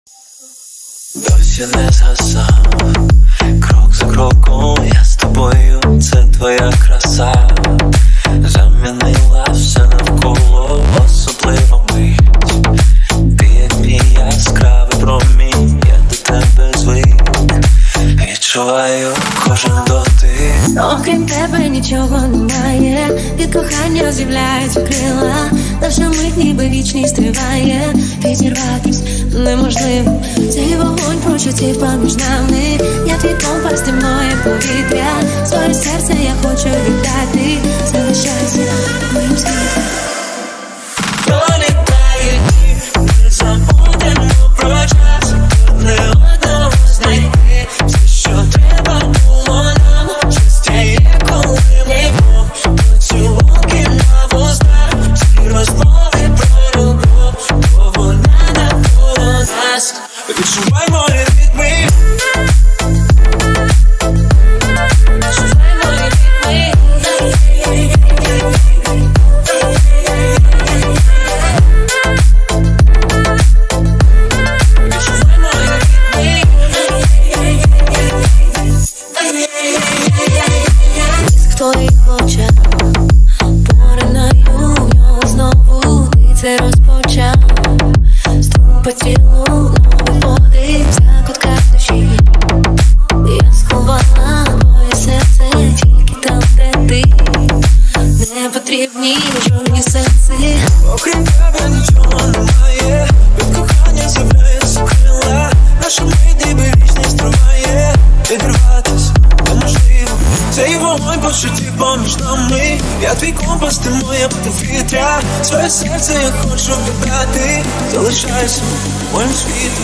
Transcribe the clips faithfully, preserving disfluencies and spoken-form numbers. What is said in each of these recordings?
Досі не згасав, крок за кроком я з тобою, це твоя краса. Замінила все навколо, особливо мить. Ти як мій яскравий промінь, я до тебе звик. Відчуваю кожен дотик. Окрім тебе нічого немає, від кохання з'являються крила. Наша мить ніби вічність триває, відірватись неможливо. Цей вогонь почуттів поміж нами, я твій компас, ти моє повітря. Своє серце я хочу віддати, залишайся моїм світом. Пролітає дні, ми забудемо про час, не одного знайти все, що треба було нам. Щастя є, коли ми вдвох, поцілунки на вустах, всі розмови про любов, бо вона навколо нас. Відчувай мої ритми. Відчувай мої ритми. Блиск твоїх очах, поринаю в нього знову. Ти це розпочав, струм по тілу, новий подих, вся кутка душі. Я сховала твоє серце тільки там, де ти. Не потрібні жодні сенси. Окрім тебе нічого немає, від кохання з'являються крила. Наша мить ніби вічність триває, відриватись неможливо. Цей вогонь почуттів поміж нами, я твій компас, ти моє повітря. Своє серце я хочу віддати, залишайся моїм світом.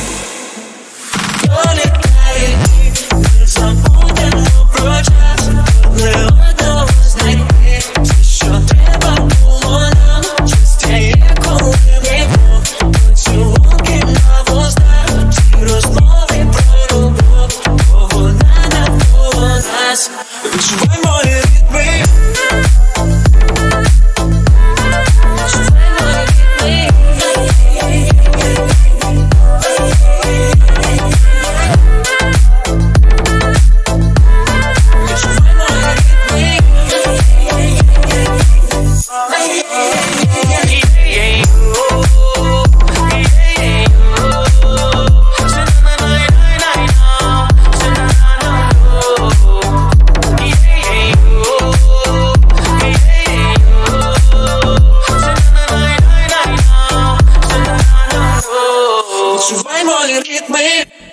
Пролітає дні, ми забудемо про час, не одного знайти все, що треба було нам. Щастя є, коли ми вдвох, поцілунки на вустах, всі розмови про любов, бо вона навколо нас. Відчувай мої ритми. Відчувай мої ритми. Відчувай мої ритми.